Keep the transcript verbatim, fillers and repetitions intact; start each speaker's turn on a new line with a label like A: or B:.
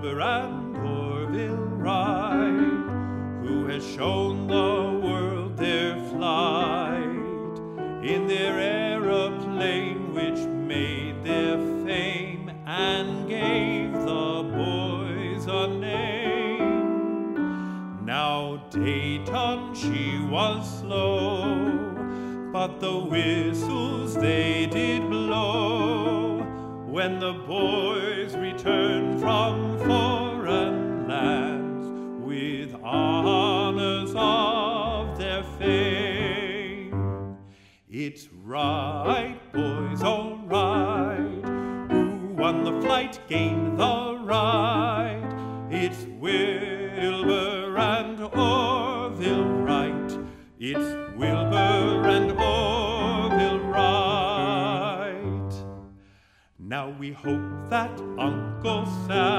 A: Wilbur and Orville Wright, who has shown the world their flight in their aeroplane, which made their fame and gave the boys a name. Now Dayton, she was slow, but the whistles they did blow when the boys returned from foreign lands with honors of their fame. It's right, boys, all right. Who won the flight, gained the ride? It's Wilbur and Orville Wright. It's Wilbur and Orville Wright. Now we hope that Uncle Sam